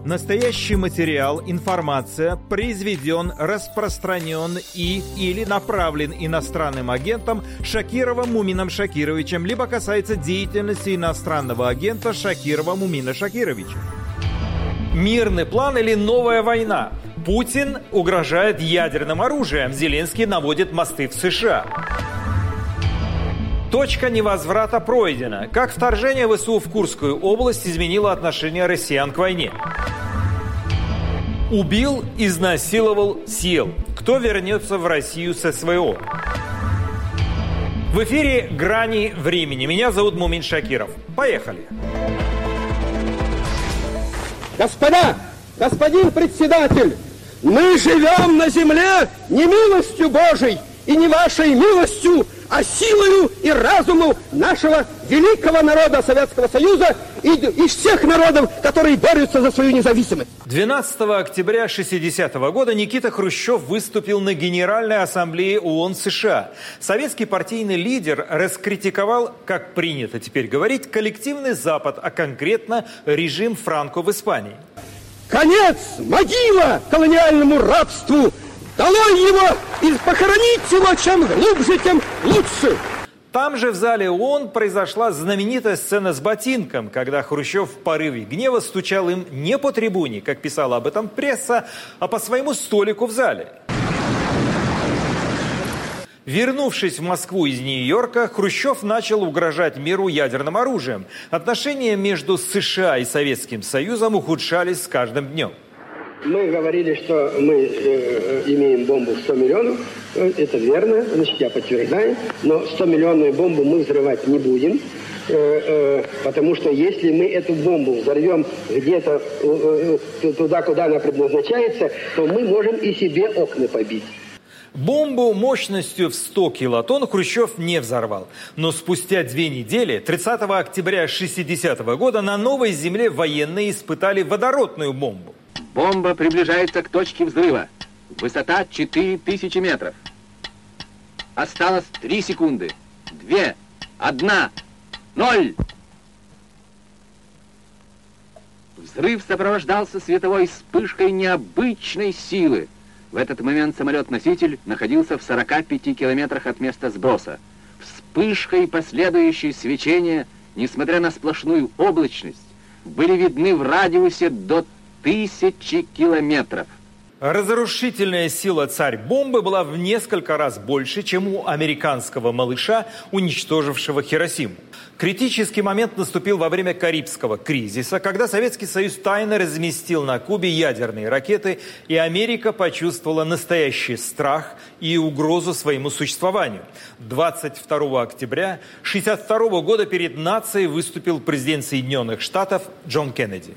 Настоящий материал, информация произведен, распространен или направлен иностранным агентом Шакировым Мумином Шакировичем, либо касается деятельности иностранного агента Шакирова Мумина Шакировича. Мирный план или новая война? Путин угрожает ядерным оружием, Зеленский наводит мосты в США. Точка невозврата пройдена. Как вторжение ВСУ в Курскую область изменило отношение россиян к войне? Убил, изнасиловал, съел. Кто вернется в Россию с СВО? В эфире «Грани времени». Меня зовут Мумин Шакиров. Поехали. Господа, господин председатель, мы живем на земле не милостью Божией и не вашей милостью, а силою и разумом нашего великого народа Советского Союза и всех народов, которые борются за свою независимость. 12 октября 1960 года Никита Хрущев выступил на Генеральной Ассамблее ООН США. Советский партийный лидер раскритиковал, как принято теперь говорить, коллективный Запад, а конкретно режим Франко в Испании. Конец, могила колониальному рабству! Долой его и похоронить его, чем глубже, тем лучше. Там же в зале ООН произошла знаменитая сцена с ботинком, когда Хрущев в порыве гнева стучал им не по трибуне, как писала об этом пресса, а по своему столику в зале. Вернувшись в Москву из Нью-Йорка, Хрущев начал угрожать миру ядерным оружием. Отношения между США и Советским Союзом ухудшались с каждым днем. Мы говорили, что мы имеем бомбу в 100 миллионов. Это верно, значит, я подтверждаю. Но 100-миллионную бомбу мы взрывать не будем. Потому что если мы эту бомбу взорвем где-то туда, куда она предназначается, то мы можем и себе окна побить. Бомбу мощностью в 100 килотонн Хрущев не взорвал. Но спустя 2 недели, 30 октября 1960 года, на Новой Земле военные испытали водородную бомбу. Бомба приближается к точке взрыва. Высота 4000 метров. Осталось 3 секунды. 2, 1, 0. Взрыв сопровождался световой вспышкой необычной силы. В этот момент самолет-носитель находился в 45 километрах от места сброса. Вспышка и последующее свечение, несмотря на сплошную облачность, были видны в радиусе до 1000 километров. Разрушительная сила царь-бомбы была в несколько раз больше, чем у американского малыша, уничтожившего Хиросиму. Критический момент наступил во время Карибского кризиса, когда Советский Союз тайно разместил на Кубе ядерные ракеты, и Америка почувствовала настоящий страх и угрозу своему существованию. 22 октября 1962 года перед нацией выступил президент Соединенных Штатов Джон Кеннеди.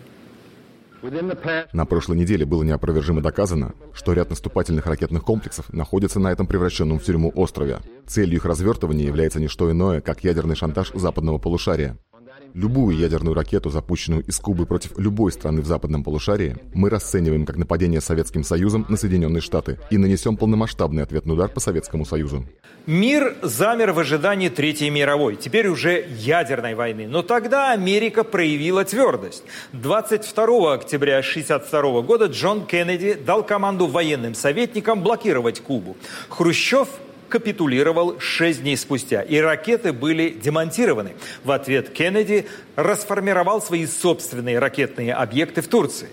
На прошлой неделе было неопровержимо доказано, что ряд наступательных ракетных комплексов находится на этом превращенном в тюрьму острове. Целью их развертывания является не что иное, как ядерный шантаж западного полушария. Любую ядерную ракету, запущенную из Кубы против любой страны в западном полушарии, мы расцениваем как нападение Советским Союзом на Соединенные Штаты и нанесем полномасштабный ответный удар по Советскому Союзу. Мир замер в ожидании Третьей мировой, теперь уже ядерной войны. Но тогда Америка проявила твердость. 22 октября 1962 года Джон Кеннеди дал команду военным советникам блокировать Кубу. Хрущев капитулировал 6 дней спустя, и ракеты были демонтированы. В ответ Кеннеди расформировал свои собственные ракетные объекты в Турции.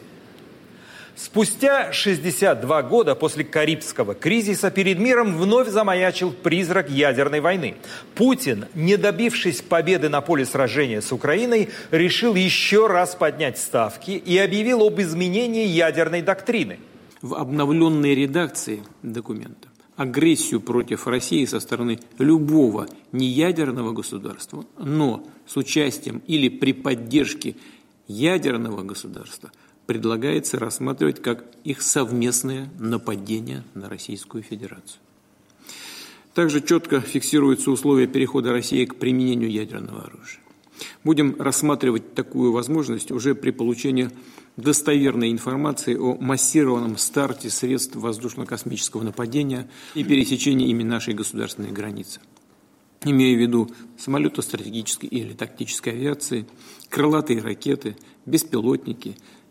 Спустя 62 года после Карибского кризиса перед миром вновь замаячил призрак ядерной войны. Путин, не добившись победы на поле сражения с Украиной, решил еще раз поднять ставки и объявил об изменении ядерной доктрины. В обновленной редакции документа агрессию против России со стороны любого неядерного государства, но с участием или при поддержке ядерного государства предлагается рассматривать как их совместное нападение на Российскую Федерацию. Также четко фиксируются условия перехода России к применению ядерного оружия. Будем рассматривать такую возможность уже при получении достоверной информации о массированном старте средств воздушно-космического нападения и пересечении ими нашей государственной границы. Имея в виду самолеты стратегической или тактической авиации, крылатые ракеты, беспилотники,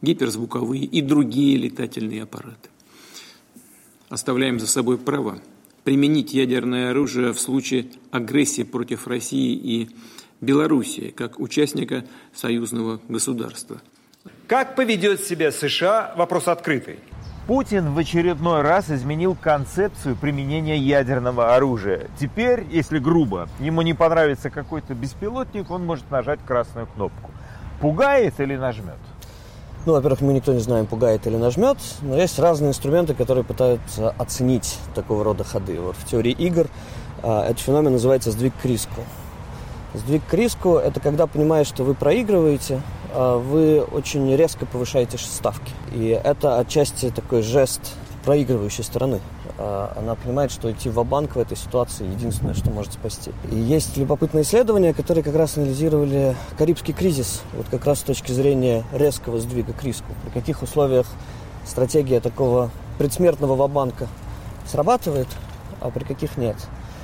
гиперзвуковые и другие летательные аппараты. Оставляем за собой право применить ядерное оружие в случае агрессии против России и Белоруссии, как участника союзного государства. Как поведет себя США – вопрос открытый. Путин в очередной раз изменил концепцию применения ядерного оружия. Теперь, если грубо, ему не понравится какой-то беспилотник, он может нажать красную кнопку. Пугает или нажмет? Ну, во-первых, мы никто не знаем, пугает или нажмет, но есть разные инструменты, которые пытаются оценить такого рода ходы. Вот в теории игр этот феномен называется сдвиг к риску. Сдвиг к риску – это когда, понимая, что вы проигрываете, вы очень резко повышаете ставки. И это отчасти такой жест проигрывающей стороны. Она понимает, что идти ва-банк в этой ситуации единственное, что может спасти. И есть любопытные исследования, которые как раз анализировали Карибский кризис, вот как раз с точки зрения резкого сдвига к риску. При каких условиях стратегия такого предсмертного ва-банка срабатывает, а при каких нет.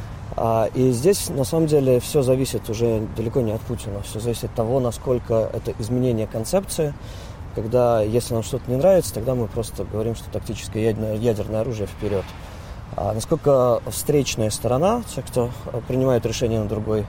И здесь, на самом деле, все зависит уже далеко не от Путина. Все зависит от того, насколько это изменение концепции. Когда, если нам что-то не нравится, тогда мы просто говорим, что тактическое ядерное оружие вперед. А насколько встречная сторона, те, кто принимает решение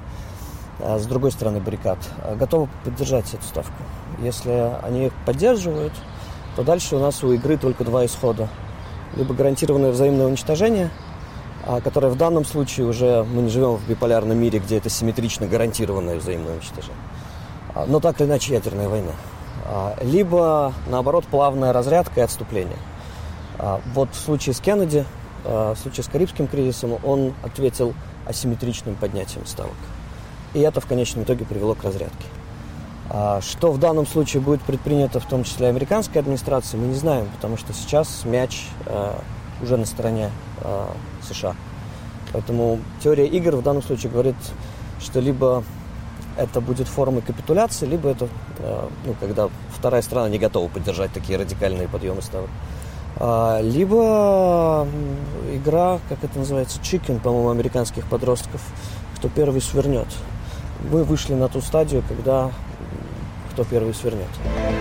с другой стороны баррикад, готовы поддержать эту ставку. Если они их поддерживают, то дальше у нас у игры только два исхода. Либо гарантированное взаимное уничтожение, которое в данном случае уже мы не живем в биполярном мире, где это симметрично гарантированное взаимное уничтожение. Но так или иначе ядерная война. Либо, наоборот, плавная разрядка и отступление. Вот в случае с Кеннеди, в случае с Карибским кризисом, он ответил асимметричным поднятием ставок. И это в конечном итоге привело к разрядке. Что в данном случае будет предпринято, в том числе американской администрацией, мы не знаем, потому что сейчас мяч уже на стороне США. Поэтому теория игр в данном случае говорит, что либо это будет формой капитуляции, либо это, когда вторая страна не готова поддержать такие радикальные подъемы ставок. Либо игра, как это называется, чикен, по-моему, американских подростков, кто первый свернет. Мы вышли на ту стадию, когда кто первый свернет.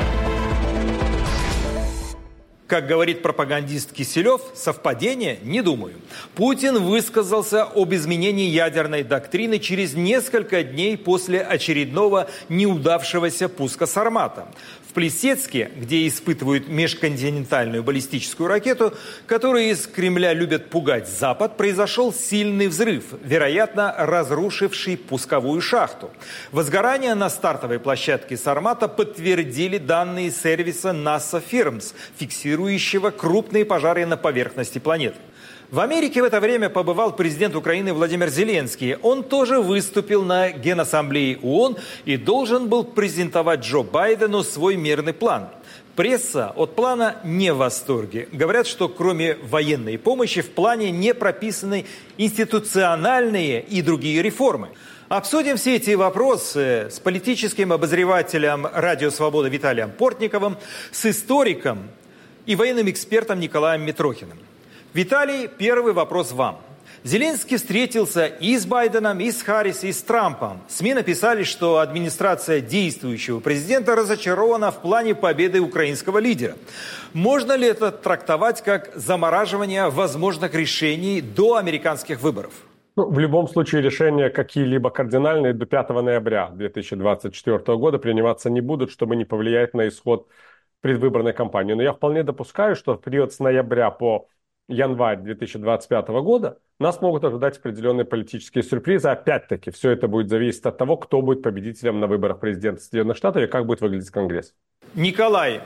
Как говорит пропагандист Киселев, совпадение? Не думаю. Путин высказался об изменении ядерной доктрины через несколько дней после очередного неудавшегося пуска «Сармата». В Плесецке, где испытывают межконтинентальную баллистическую ракету, которую из Кремля любят пугать Запад, произошел сильный взрыв, вероятно, разрушивший пусковую шахту. Возгорание на стартовой площадке «Сармата» подтвердили данные сервиса NASA Firms, фиксирующего крупные пожары на поверхности планеты. В Америке в это время побывал президент Украины Владимир Зеленский. Он тоже выступил на Генассамблее ООН и должен был презентовать Джо Байдену свой мирный план. Пресса от плана не в восторге. Говорят, что кроме военной помощи в плане не прописаны институциональные и другие реформы. Обсудим все эти вопросы с политическим обозревателем «Радио Свобода» Виталием Портниковым, с историком и военным экспертом Николаем Митрохиным. Виталий, первый вопрос вам. Зеленский встретился и с Байденом, и с Харрис, и с Трампом. СМИ написали, что администрация действующего президента разочарована в плане победы украинского лидера. Можно ли это трактовать как замораживание возможных решений до американских выборов? В любом случае решения какие-либо кардинальные до 5 ноября 2024 года приниматься не будут, чтобы не повлиять на исход предвыборной кампании. Но я вполне допускаю, что в период с ноября по январь 2025 года нас могут ожидать определенные политические сюрпризы. Опять-таки, все это будет зависеть от того, кто будет победителем на выборах президента Соединенных Штатов и как будет выглядеть Конгресс. Николай,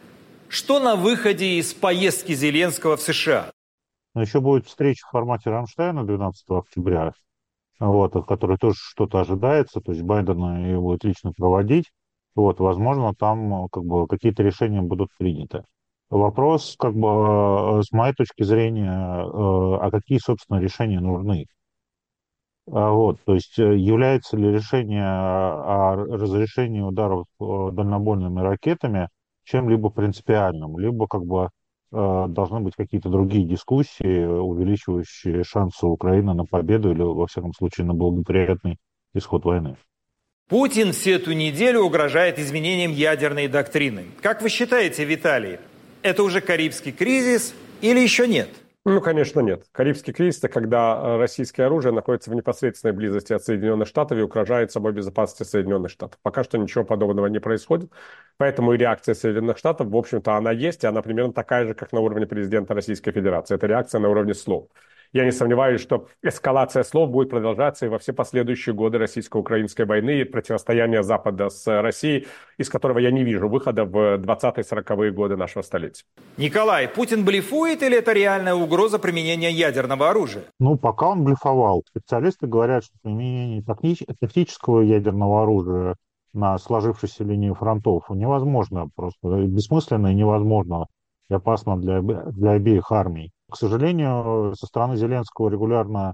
что на выходе из поездки Зеленского в США? Еще будет встреча в формате Рамштайна 12 октября, от которой тоже что-то ожидается, то есть Байден ее будет лично проводить. Возможно, там какие-то решения будут приняты. Вопрос, с моей точки зрения, а какие, собственно, решения нужны? То есть является ли решение о разрешении ударов дальнобойными ракетами чем-либо принципиальным, либо должны быть какие-то другие дискуссии, увеличивающие шансы Украины на победу или, во всяком случае, на благоприятный исход войны. Путин всю эту неделю угрожает изменением ядерной доктрины. Как вы считаете, Виталий, это уже Карибский кризис или еще нет? Ну, конечно, нет. Карибский кризис – это когда российское оружие находится в непосредственной близости от Соединенных Штатов и угрожает собой безопасности Соединенных Штатов. Пока что ничего подобного не происходит, поэтому и реакция Соединенных Штатов, в общем-то, она есть, и она примерно такая же, как на уровне президента Российской Федерации. Это реакция на уровне слов. Я не сомневаюсь, что эскалация слов будет продолжаться и во все последующие годы российско-украинской войны и противостояния Запада с Россией, из которого я не вижу выхода в 20-40-е годы нашего столетия. Николай, Путин блефует или это реальная угроза применения ядерного оружия? Ну, пока он блефовал. Специалисты говорят, что применение тактического ядерного оружия на сложившейся линии фронтов невозможно, просто бессмысленно и невозможно, и опасно для обеих армий. К сожалению, со стороны Зеленского регулярно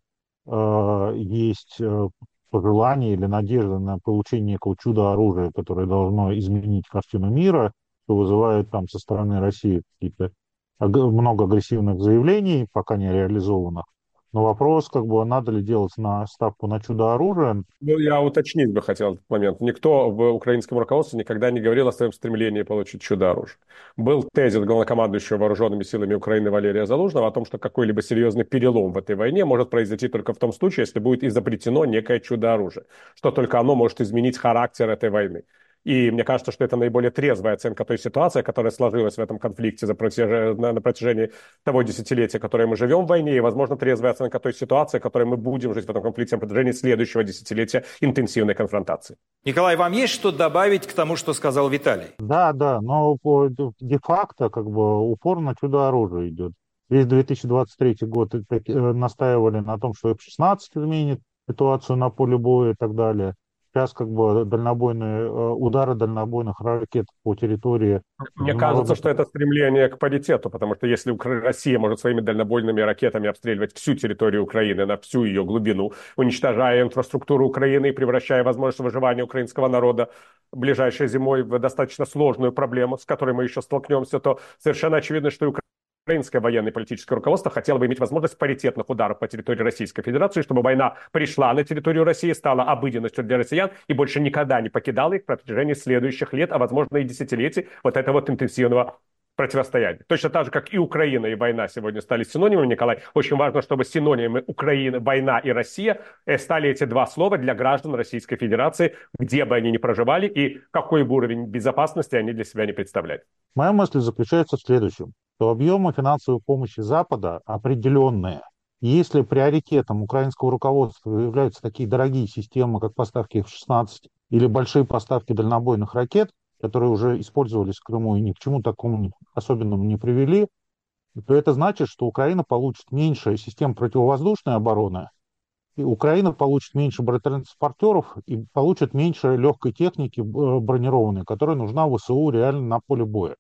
есть пожелание или надежда на получение некого чудо-оружия, которое должно изменить картину мира, что вызывает там со стороны России какие-то много агрессивных заявлений, пока не реализованных. Но вопрос, надо ли делать ставку на чудо-оружие. Ну, я уточнить бы хотел этот момент. Никто в украинском руководстве никогда не говорил о своем стремлении получить чудо-оружие. Был тезис главнокомандующего вооруженными силами Украины Валерия Залужного о том, что какой-либо серьезный перелом в этой войне может произойти только в том случае, если будет изобретено некое чудо-оружие, что только оно может изменить характер этой войны. И мне кажется, что это наиболее трезвая оценка той ситуации, которая сложилась в этом конфликте на протяжении того десятилетия, которое мы живем в войне, и, возможно, трезвая оценка той ситуации, в которой мы будем жить в этом конфликте на протяжении следующего десятилетия интенсивной конфронтации. Николай, вам есть что добавить к тому, что сказал Виталий? Да, но де-факто упор на чудо-оружие идет. Весь 2023 год настаивали на том, что F-16 изменит ситуацию на поле боя и так далее. Сейчас дальнобойные удары дальнобойных ракет по территории. Мне кажется, что это стремление к паритету, потому что если Россия может своими дальнобойными ракетами обстреливать всю территорию Украины на всю ее глубину, уничтожая инфраструктуру Украины и превращая возможность выживания украинского народа ближайшей зимой в достаточно сложную проблему, с которой мы еще столкнемся, то совершенно очевидно, что украинское военное и политическое руководство хотело бы иметь возможность паритетных ударов по территории Российской Федерации, чтобы война пришла на территорию России, стала обыденностью для россиян и больше никогда не покидала их в протяжении следующих лет, а возможно и десятилетий этого интенсивного противостояния. Точно так же, как и Украина, и война сегодня стали синонимами, Николай, очень важно, чтобы синонимы Украина, война и Россия стали эти два слова для граждан Российской Федерации, где бы они ни проживали и какой бы уровень безопасности они для себя не представляли. Моя мысль заключается в следующем, что объемы финансовой помощи Запада определенные. Если приоритетом украинского руководства являются такие дорогие системы, как поставки F-16 или большие поставки дальнобойных ракет, которые уже использовались в Крыму и ни к чему такому особенному не привели, то это значит, что Украина получит меньше систем противовоздушной обороны, и Украина получит меньше бронетранспортеров и получит меньше легкой техники бронированной, которая нужна ВСУ реально на поле боя.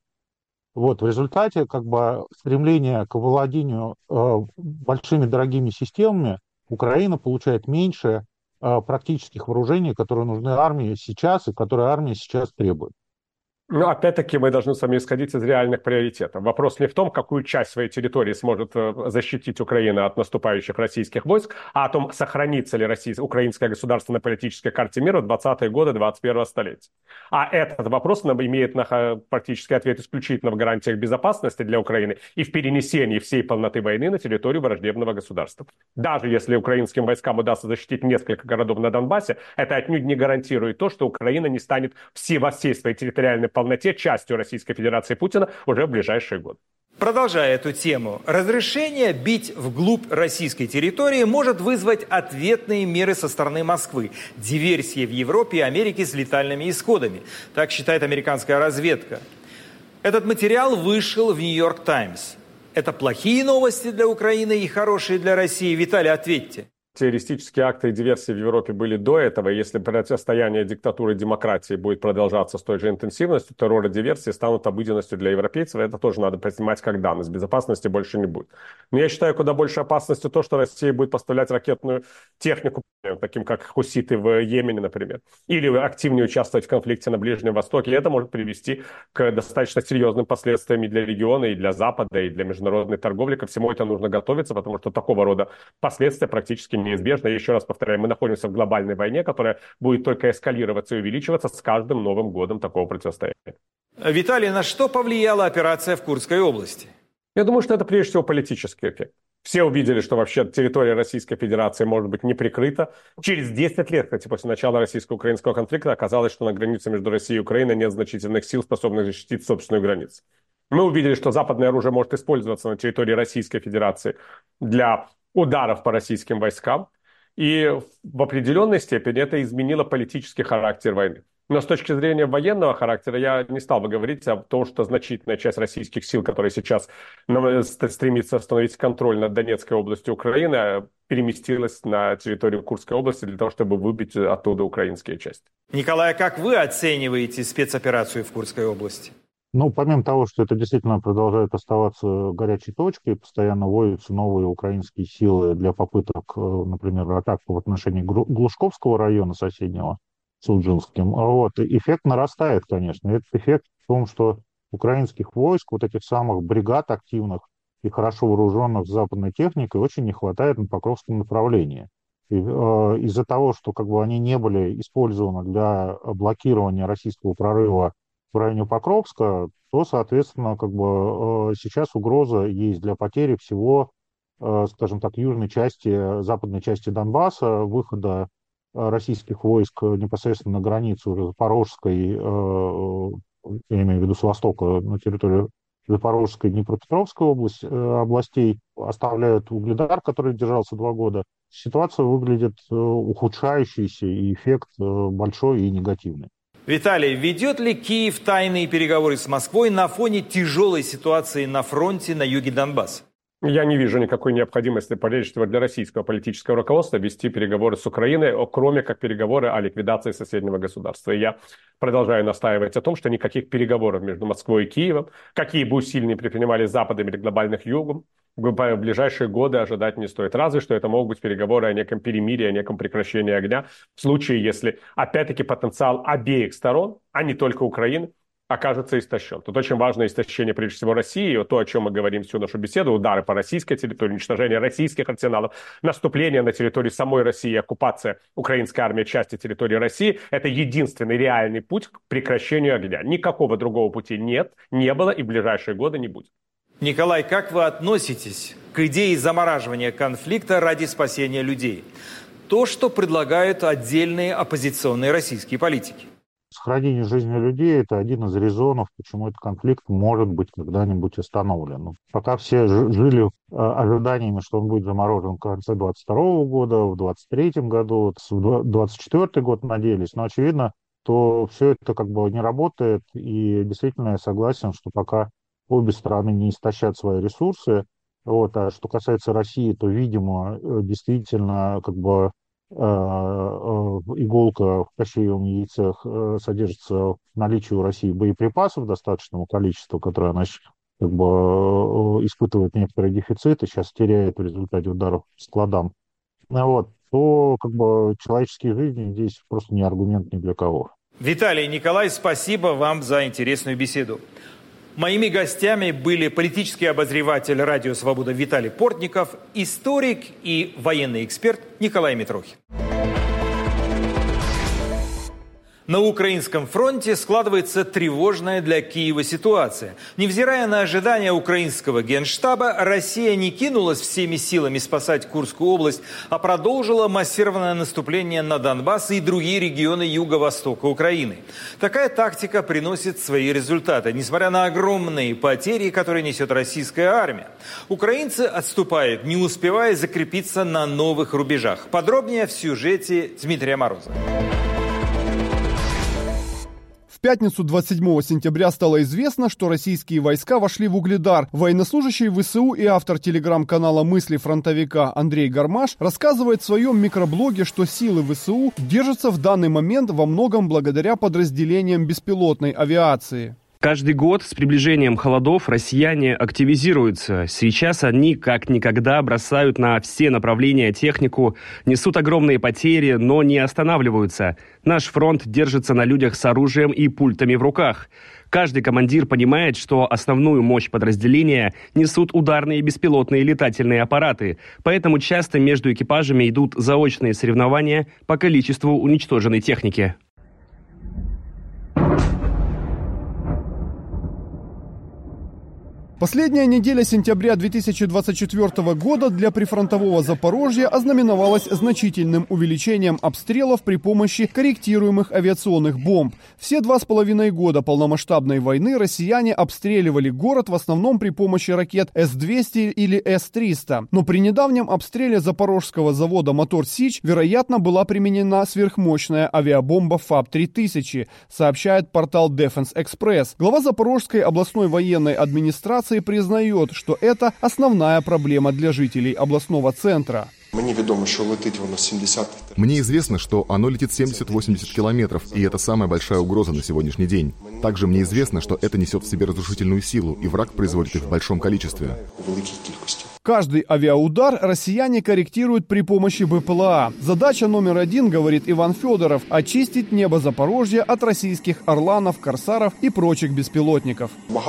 В результате стремление к владению большими дорогими системами Украина получает меньше практических вооружений, которые нужны армии сейчас и которые армия сейчас требует. Но опять-таки мы должны с вами исходить из реальных приоритетов. Вопрос не в том, какую часть своей территории сможет защитить Украина от наступающих российских войск, а о том, сохранится ли украинское государство на политической карте мира в 20-е годы 21-го столетия. А этот вопрос имеет практически ответ исключительно в гарантиях безопасности для Украины и в перенесении всей полноты войны на территорию враждебного государства. Даже если украинским войскам удастся защитить несколько городов на Донбассе, это отнюдь не гарантирует то, что Украина не станет во всей своей территориальной полноте частью Российской Федерации Путина уже в ближайшие годы. Продолжая эту тему, разрешение бить вглубь российской территории может вызвать ответные меры со стороны Москвы. Диверсии в Европе и Америке с летальными исходами. Так считает американская разведка. Этот материал вышел в Нью-Йорк Таймс. Это плохие новости для Украины и хорошие для России? Виталий, ответьте. Террористические акты и диверсии в Европе были до этого, и если противостояние диктатуры и демократии будет продолжаться с той же интенсивностью, террор и диверсии станут обыденностью для европейцев, это тоже надо принимать как данность. Безопасности больше не будет. Но я считаю, куда больше опасностью то, что Россия будет поставлять ракетную технику, таким как хуситы в Йемене, например, или активнее участвовать в конфликте на Ближнем Востоке. И это может привести к достаточно серьезным последствиям и для региона, и для Запада, и для международной торговли. Ко всему это нужно готовиться, потому что такого рода последствия практически неизбежно. Еще раз повторяю, мы находимся в глобальной войне, которая будет только эскалироваться и увеличиваться с каждым новым годом такого противостояния. Виталий, на что повлияла операция в Курской области? Я думаю, что это прежде всего политический эффект. Все увидели, что вообще территория Российской Федерации может быть не прикрыта. Через 10 лет, кстати, после начала российско-украинского конфликта, оказалось, что на границе между Россией и Украиной нет значительных сил, способных защитить собственную границу. Мы увидели, что западное оружие может использоваться на территории Российской Федерации для ударов по российским войскам. И в определенной степени это изменило политический характер войны. Но с точки зрения военного характера я не стал бы говорить о том, что значительная часть российских сил, которые сейчас стремится остановить контроль над Донецкой областью Украины, переместилась на территорию Курской области для того, чтобы выбить оттуда украинские части. Николай, как вы оцениваете спецоперацию в Курской области? Ну, помимо того, что это действительно продолжает оставаться горячей точкой, постоянно вводятся новые украинские силы для попыток, например, атак в отношении Глушковского района соседнего, с Уджинским. Вот. Эффект нарастает, конечно. Этот эффект в том, что украинских войск, вот этих самых бригад активных и хорошо вооруженных западной техникой, очень не хватает на Покровском направлении. И, из-за того, что как бы, они не были использованы для блокирования российского прорыва в районе Покровска, то, соответственно, как бы, сейчас угроза есть для потери всего, скажем так, южной части, западной части Донбасса, выхода российских войск непосредственно на границу Запорожской, я имею в виду с востока, на территорию Запорожской и Днепропетровской областей, оставляют Угледар, который держался 2 года. Ситуация выглядит ухудшающейся, и эффект большой и негативный. Виталий, ведет ли Киев тайные переговоры с Москвой на фоне тяжелой ситуации на фронте на юге Донбасса? Я не вижу никакой необходимости, прежде всего, для российского политического руководства вести переговоры с Украиной, кроме как переговоры о ликвидации соседнего государства. И я продолжаю настаивать о том, что никаких переговоров между Москвой и Киевом, какие бы усилия предпринимали Западом или глобальных Югом, в ближайшие годы ожидать не стоит. Разве что это могут быть переговоры о неком перемирии, о неком прекращении огня, в случае, если, опять-таки, потенциал обеих сторон, а не только Украины, окажется истощен. Тут очень важно истощение, прежде всего, России. И вот то, о чем мы говорим всю нашу беседу, удары по российской территории, уничтожение российских арсеналов, наступление на территории самой России, оккупация украинской армии части территории России – это единственный реальный путь к прекращению огня. Никакого другого пути нет, не было и в ближайшие годы не будет. Николай, как вы относитесь к идее замораживания конфликта ради спасения людей? То, что предлагают отдельные оппозиционные российские политики. Сохранение жизни людей – это один из резонов, почему этот конфликт может быть когда-нибудь остановлен. Но пока все жили ожиданиями, что он будет заморожен в конце 2022 года, в 2023 году, в 2024 год надеялись, но очевидно, то все это как бы не работает. И действительно я согласен, что пока обе стороны не истощат свои ресурсы, вот, а что касается России, то, видимо, действительно как бы иголка в кощеевом яйце содержится в наличии у России боеприпасов достаточного количества, которые она как бы испытывает некоторый дефицит и сейчас теряет в результате ударов по складам. Вот, то как бы человеческие жизни здесь просто не аргумент ни для кого. Виталий, Николай, спасибо вам за интересную беседу. Моими гостями были политический обозреватель «Радио Свобода» Виталий Портников, историк и военный эксперт Николай Митрохин. На украинском фронте складывается тревожная для Киева ситуация. Невзирая на ожидания украинского генштаба, Россия не кинулась всеми силами спасать Курскую область, а продолжила массированное наступление на Донбасс и другие регионы юго-востока Украины. Такая тактика приносит свои результаты, несмотря на огромные потери, которые несет российская армия. Украинцы отступают, не успевая закрепиться на новых рубежах. Подробнее в сюжете Дмитрия Морозова. В пятницу 27 сентября стало известно, что российские войска вошли в Угледар. Военнослужащий ВСУ и автор телеграм-канала «Мысли фронтовика» Андрей Гармаш рассказывает в своем микроблоге, что силы ВСУ держатся в данный момент во многом благодаря подразделениям беспилотной авиации. Каждый год с приближением холодов россияне активизируются. Сейчас они как никогда бросают на все направления технику, несут огромные потери, но не останавливаются. Наш фронт держится на людях с оружием и пультами в руках. Каждый командир понимает, что основную мощь подразделения несут ударные беспилотные летательные аппараты, поэтому часто между экипажами идут заочные соревнования по количеству уничтоженной техники. Последняя неделя сентября 2024 года для прифронтового Запорожья ознаменовалась значительным увеличением обстрелов при помощи корректируемых авиационных бомб. Все 2,5 года полномасштабной войны россияне обстреливали город в основном при помощи ракет С-200 или С-300. Но при недавнем обстреле запорожского завода «Мотор Сич», вероятно, была применена сверхмощная авиабомба ФАБ-3000, сообщает портал Defense Express. Глава Запорожской областной военной администрации признает, что это основная проблема для жителей областного центра. Мне известно, что оно летит 70-80 километров, и это самая большая угроза на сегодняшний день. Также мне известно, что это несет в себе разрушительную силу, и враг производит их в большом количестве. Каждый авиаудар россияне корректируют при помощи БПЛА. Задача номер 1, говорит Иван Федоров, очистить небо Запорожья от российских орланов, корсаров и прочих беспилотников.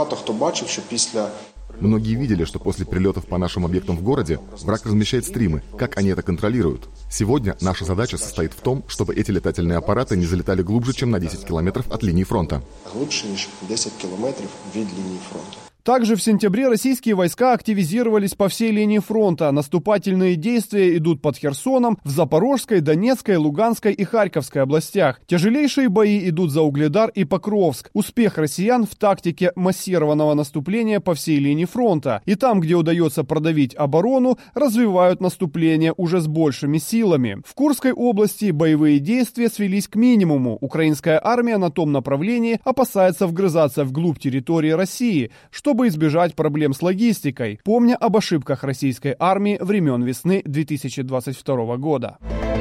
Многие видели, что после прилетов по нашим объектам в городе враг размещает стримы. Как они это контролируют? Сегодня наша задача состоит в том, чтобы эти летательные аппараты не залетали глубже, чем на 10 километров от линии фронта. Глубже, ніж 10 километров від линии фронта. Также в сентябре российские войска активизировались по всей линии фронта. Наступательные действия идут под Херсоном, в Запорожской, Донецкой, Луганской и Харьковской областях. Тяжелейшие бои идут за Угледар и Покровск. Успех россиян в тактике массированного наступления по всей линии фронта. И там, где удается продавить оборону, развивают наступление уже с большими силами. В Курской области боевые действия свелись к минимуму. Украинская армия на том направлении опасается вгрызаться вглубь территории России, чтобы избежать проблем с логистикой, помня об ошибках российской армии времен весны 2022 года.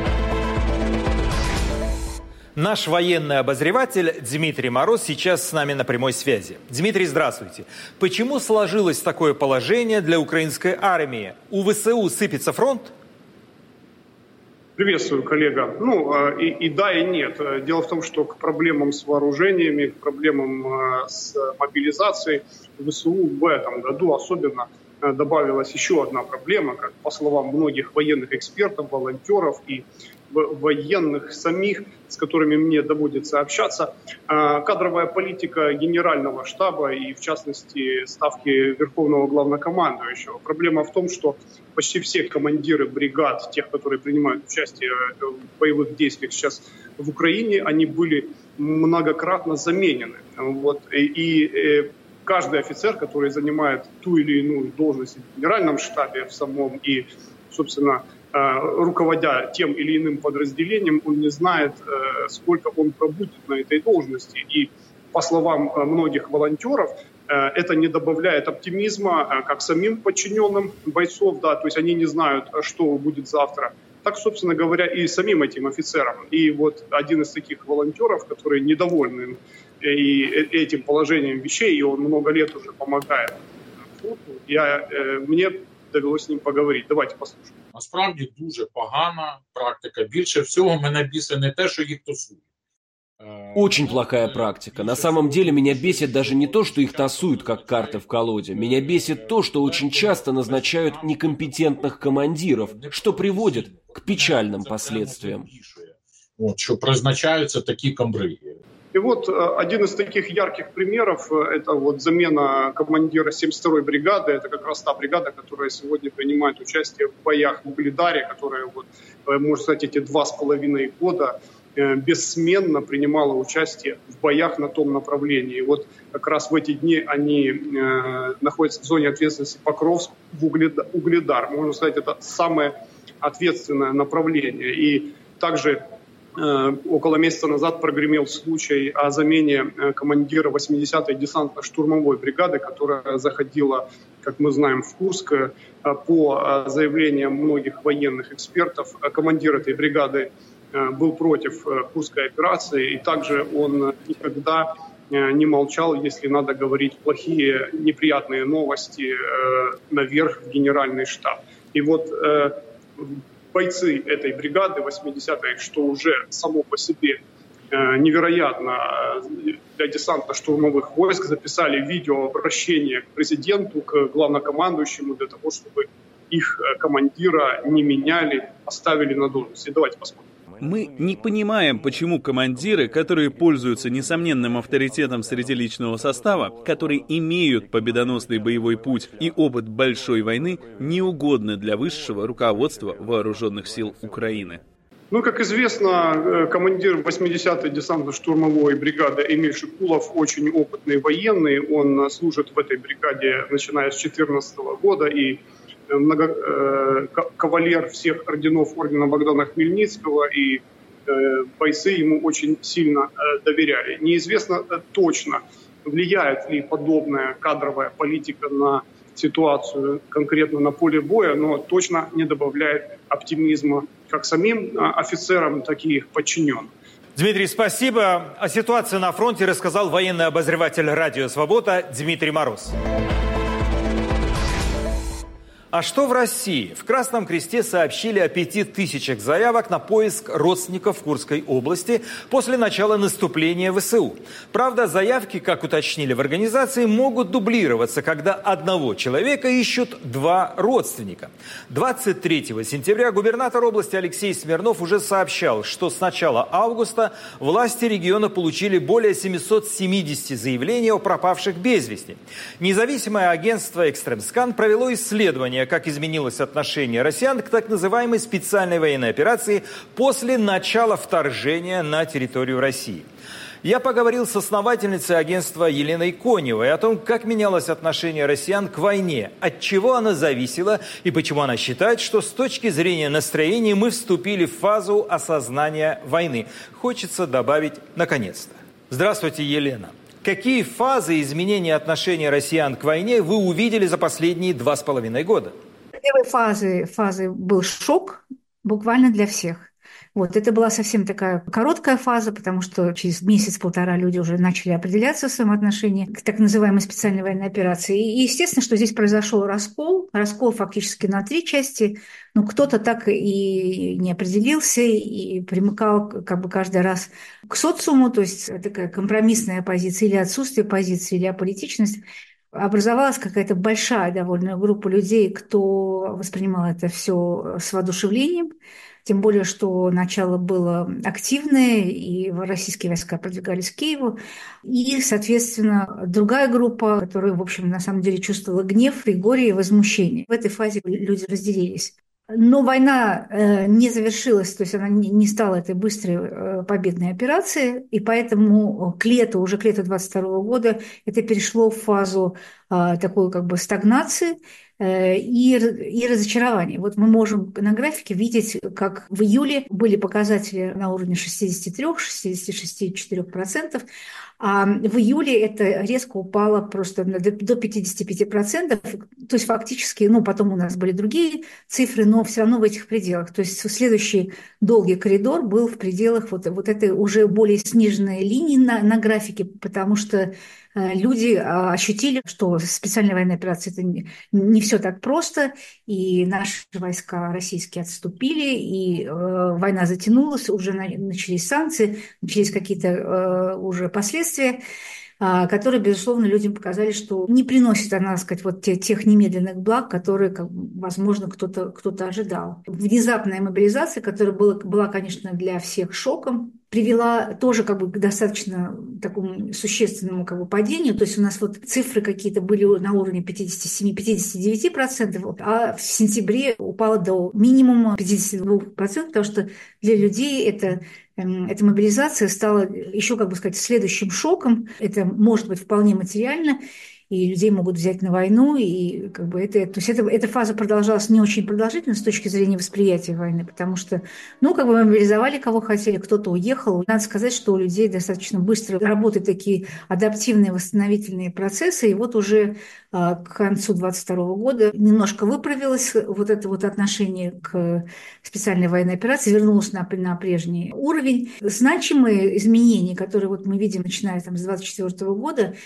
Наш военный обозреватель Дмитрий Мороз сейчас с нами на прямой связи. Дмитрий, здравствуйте. Почему сложилось такое положение для украинской армии? У ВСУ сыпется фронт? Приветствую, коллега. И да, и нет. Дело в том, что к проблемам с вооружениями, к проблемам с мобилизацией ВСУ в этом году особенно добавилась еще одна проблема, как по словам многих военных экспертов, волонтеров и военных самих, с которыми мне доводится общаться, кадровая политика генерального штаба и, в частности, ставки верховного главнокомандующего. Проблема в том, что почти все командиры бригад, тех, которые принимают участие в боевых действиях сейчас в Украине, они были многократно заменены. И каждый офицер, который занимает ту или иную должность в генеральном штабе в самом и, собственно, руководя тем или иным подразделением, он не знает, сколько он пробудет на этой должности. И, по словам многих волонтеров, это не добавляет оптимизма как самим подчиненным бойцов, да, то есть они не знают, что будет завтра, так, собственно говоря, и самим этим офицерам. И вот один из таких волонтеров, который недоволен и этим положением вещей, и он много лет уже помогает фронту, мне довелось з ним поговорити. Давайте послухаємо. Насправді дуже погана практика. Більше всього мене бісить не те, що їх тусують. Очень плохая практика. На самом деле меня бесит даже не то, что их тасуют, как карты в колоде. Меня бесит то, что очень часто назначают некомпетентных командиров, что приводит к печальным последствиям. Что призначаются такие комбриги. И вот один из таких ярких примеров – это вот замена командира 72-й бригады. Это как раз та бригада, которая сегодня принимает участие в боях в Угледаре, которая, вот, можно сказать, эти 2,5 года бессменно принимала участие в боях на том направлении. И вот как раз в эти дни они находятся в зоне ответственности Покровск, в Угледар. Можно сказать, это самое ответственное направление. И также около месяца назад прогремел случай о замене командира 80-й десантно-штурмовой бригады, которая заходила, как мы знаем, в Курск. По заявлениям многих военных экспертов, командир этой бригады был против Курской операции, и также он никогда не молчал, если надо говорить плохие, неприятные новости наверх в генеральный штаб. И вот бойцы этой бригады 80-й, что уже само по себе невероятно для десантно-штурмовых войск, записали видеообращение к президенту, к главнокомандующему для того, чтобы их командира не меняли, оставили на должности. Давайте посмотрим. Мы не понимаем, почему командиры, которые пользуются несомненным авторитетом среди личного состава, которые имеют победоносный боевой путь и опыт большой войны, не угодны для высшего руководства вооруженных сил Украины. Ну, как известно, командир 80-й десантно-штурмовой бригады Эмиль Шикулов очень опытный военный. Он служит в этой бригаде, начиная с 2014 года, и кавалер всех орденов ордена Богдана Хмельницкого, и бойцы ему очень сильно доверяли. Неизвестно точно, влияет ли подобная кадровая политика на ситуацию конкретно на поле боя, но точно не добавляет оптимизма как самим офицерам, так и их подчиненным. Дмитрий, спасибо. О ситуации на фронте рассказал военный обозреватель «Радио Свобода» Дмитрий Мороз. А что в России? В Красном Кресте сообщили о 5000 заявок на поиск родственников в Курской области после начала наступления ВСУ. Правда, заявки, как уточнили в организации, могут дублироваться, когда одного человека ищут два родственника. 23 сентября губернатор области Алексей Смирнов уже сообщал, что с начала августа власти региона получили более 770 заявлений о пропавших без вести. Независимое агентство «Экстремскан» провело исследование, как изменилось отношение россиян к так называемой специальной военной операции после начала вторжения на территорию России. Я поговорил с основательницей агентства Еленой Коневой о том, как менялось отношение россиян к войне, от чего она зависела и почему она считает, что с точки зрения настроения мы вступили в фазу осознания войны. Хочется добавить «наконец-то». Здравствуйте, Елена. Какие фазы изменения отношения россиян к войне вы увидели за последние 2,5 года? Первой фазой был шок буквально для всех. Вот, это была совсем такая короткая фаза, потому что через месяц-полтора люди уже начали определяться в своем отношении к так называемой специальной военной операции. И естественно, что здесь произошел раскол фактически на 3 части. Но кто-то так и не определился и примыкал как бы каждый раз к социуму, то есть такая компромиссная позиция или отсутствие позиции, или аполитичность. Образовалась какая-то большая довольно группа людей, кто воспринимал это все с воодушевлением. Тем более, что начало было активное, и российские войска продвигались к Киеву. И, соответственно, другая группа, которая, в общем, на самом деле чувствовала гнев и горе, и возмущение. В этой фазе люди разделились. Но война не завершилась, то есть она не стала этой быстрой победной операцией, и поэтому уже к лету 2022 года это перешло в фазу такой как бы стагнации и разочарования. Вот мы можем на графике видеть, как в июле были показатели на уровне 63-66,4%, а в июле это резко упало просто до 55%. То есть фактически, потом у нас были другие цифры, но все равно в этих пределах. То есть следующий долгий коридор был в пределах вот этой уже более сниженной линии на графике, потому что люди ощутили, что специальная военная операция – это не все так просто, и наши войска российские отступили, и война затянулась, уже начались санкции, начались какие-то уже последствия, которые, безусловно, людям показали, что не приносит она, так сказать, вот тех немедленных благ, которые, возможно, кто-то ожидал. Внезапная мобилизация, которая была, конечно, для всех шоком, привела тоже к достаточно такому существенному падению. То есть у нас вот цифры какие-то были на уровне 57-59%, а в сентябре упало до минимума 52%, потому что для людей эта мобилизация стала еще, следующим шоком. Это может быть вполне материально, и людей могут взять на войну, и эта фаза продолжалась не очень продолжительно с точки зрения восприятия войны, потому что, мобилизовали кого хотели, кто-то уехал. Надо сказать, что у людей достаточно быстро работают такие адаптивные восстановительные процессы, и вот уже к концу 22 года немножко выправилось вот это вот отношение к специальной военной операции, вернулось на прежний уровень. Значимые изменения, которые вот мы видим, начиная там, с 24 года,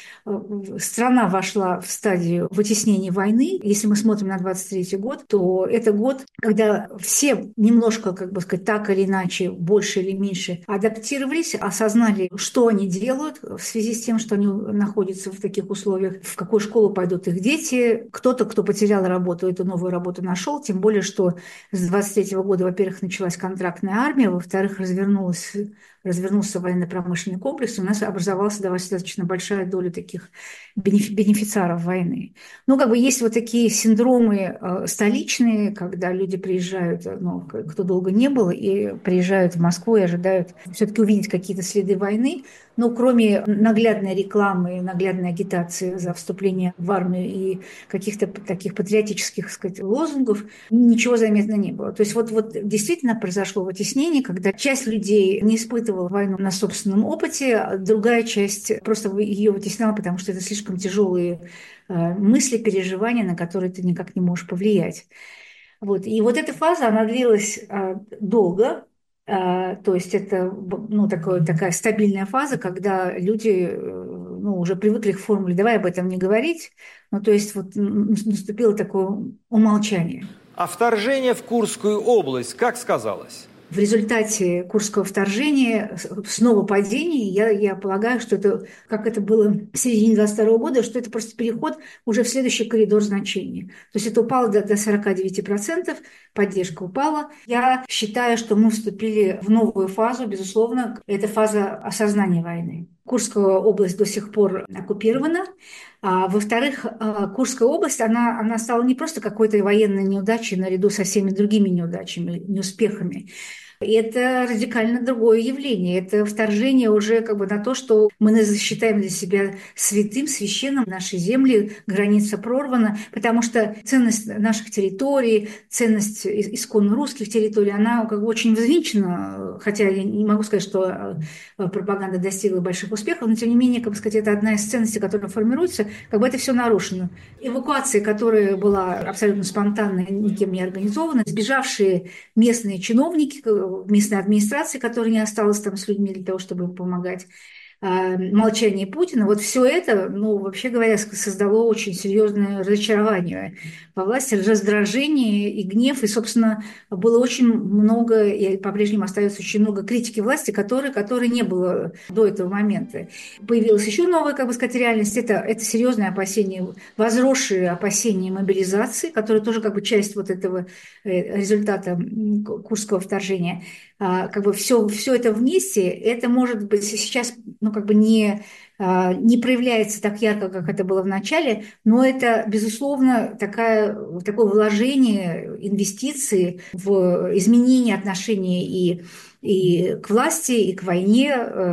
страна вошла в стадию вытеснения войны. Если мы смотрим на 23 год, то это год, когда все немножко, как бы сказать, так или иначе, больше или меньше адаптировались, осознали, что они делают в связи с тем, что они находятся в таких условиях, в какую школу пойдут их дети. Кто-то, кто потерял работу, эту новую работу нашел, тем более, что с 23 года, во-первых, началась контрактная армия, во-вторых, развернулся военно-промышленный комплекс, у нас образовалась достаточно большая доля таких бенефициаров войны. Ну, как бы есть вот такие синдромы столичные, когда люди приезжают, ну, кто долго не был, и приезжают в Москву и ожидают все-таки увидеть какие-то следы войны. Но кроме наглядной рекламы, наглядной агитации за вступление в армию и каких-то таких патриотических, так сказать, лозунгов, ничего заметно не было. То есть вот действительно произошло вытеснение, когда часть людей не испытывала войну на собственном опыте, а другая часть просто ее вытесняла, потому что это слишком тяжелые мысли, переживания, на которые ты никак не можешь повлиять. Вот. И вот эта фаза, она длилась долго. То есть это, ну, такая стабильная фаза, когда люди, ну, уже привыкли к формуле «давай об этом не говорить». Ну, то есть вот наступило такое умолчание. А вторжение в Курскую область как сказалось? В результате Курского вторжения снова падение. Я полагаю, что это, как это было в середине 22 года, что это просто переход уже в следующий коридор значения. То есть это упало до 49%, поддержка упала. Я считаю, что мы вступили в новую фазу, безусловно, это фаза осознания войны. Курская область до сих пор оккупирована. А, во-вторых, Курская область, она стала не просто какой-то военной неудачей наряду со всеми другими неудачами, неуспехами. Это радикально другое явление. Это вторжение уже как бы на то, что мы считаем для себя святым, священным. Наши земли, граница прорвана, потому что ценность наших территорий, ценность исконно русских территорий, она как бы очень взвинчена. Хотя я не могу сказать, что пропаганда достигла больших успехов, но тем не менее, как бы сказать, это одна из ценностей, которая формируется, как бы это все нарушено. Эвакуация, которая была абсолютно спонтанная, никем не организована, сбежавшие местные чиновники, местной администрации, которая не осталась там с людьми для того, чтобы им помогать, молчание Путина, вот все это, ну, вообще говоря, создало очень серьезное разочарование во власти, раздражение и гнев, и, собственно, было очень много, и по-прежнему остается очень много критики власти, которой не было до этого момента. Появилась еще новая, как бы сказать, реальность, это серьезное опасение, возросшие опасения мобилизации, которые тоже как бы часть вот этого результата Курского вторжения. Как бы все это вместе, это может быть сейчас, ну, как бы не проявляется так ярко, как это было в начале, но это, безусловно, такое вложение инвестиций в изменение отношений и к власти, и к войне,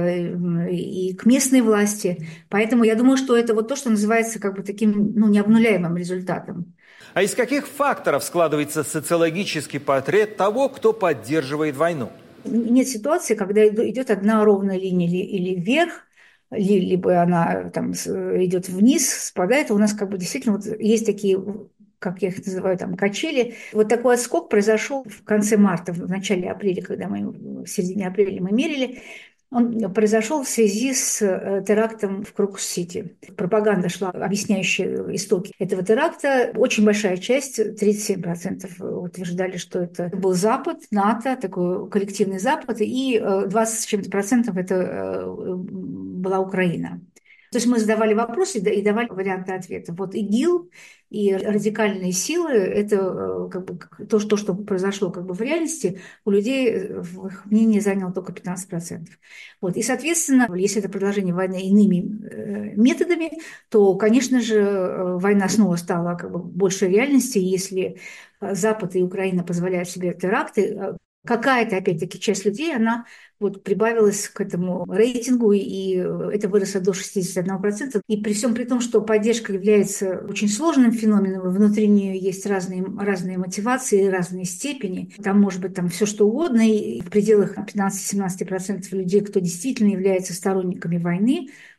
и к местной власти. Поэтому я думаю, что это вот то, что называется как бы таким, ну, необнуляемым результатом. А из каких факторов складывается социологический портрет того, кто поддерживает войну? Нет ситуации, когда идет одна ровная линия или вверх, либо она там идет вниз, спадает. У нас как бы действительно вот есть такие, как я их называю, там, качели. Вот такой отскок произошел в конце марта, в начале апреля, когда в середине апреля мы мерили. Он произошел в связи с терактом в Крокус-Сити. Пропаганда шла, объясняющая истоки этого теракта. Очень большая часть, 37%, утверждали, что это был Запад, НАТО, такой коллективный Запад, и 20 с чем-то процентов это была Украина. То есть мы задавали вопросы и давали варианты ответа. Вот ИГИЛ и радикальные силы – это как бы то, что произошло как бы в реальности, у людей в их мнении заняло только 15%. Вот. И, соответственно, если это продолжение войны иными методами, то, конечно же, война снова стала как бы большей реальностью. Если Запад и Украина позволяют себе теракты, какая-то, опять-таки, часть людей, она вот прибавилась к этому рейтингу, и это выросло до 61%. И при всем при том, что поддержка является очень сложным феноменом, внутри нее есть разные мотивации, разные степени. Там может быть там все что угодно, и в пределах 15-17% людей, кто действительно является сторонниками войны,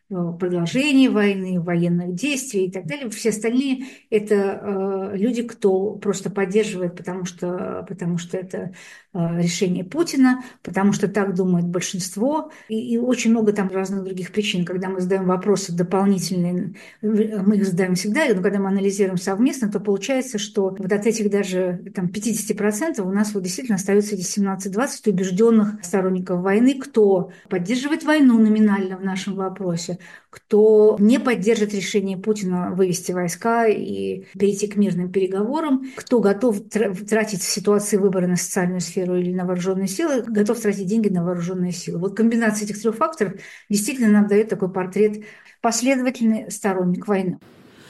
продолжения войны, военных действий и так далее. Все остальные – это люди, кто просто поддерживает, потому что это решение Путина, потому что так думает большинство, и очень много там разных других причин. Когда мы задаем вопросы дополнительные, мы их задаем всегда, но когда мы анализируем совместно, то получается, что вот от этих даже там, 50% у нас вот действительно остается 17-20 убежденных сторонников войны, кто поддерживает войну номинально в нашем вопросе, кто не поддержит решение Путина вывести войска и перейти к мирным переговорам, кто готов тратить в ситуации выбора на социальную сферу или на вооруженные силы, готов тратить деньги на вооруженные силы. Вот комбинация этих трех факторов действительно нам дает такой портрет последовательный сторонник войны.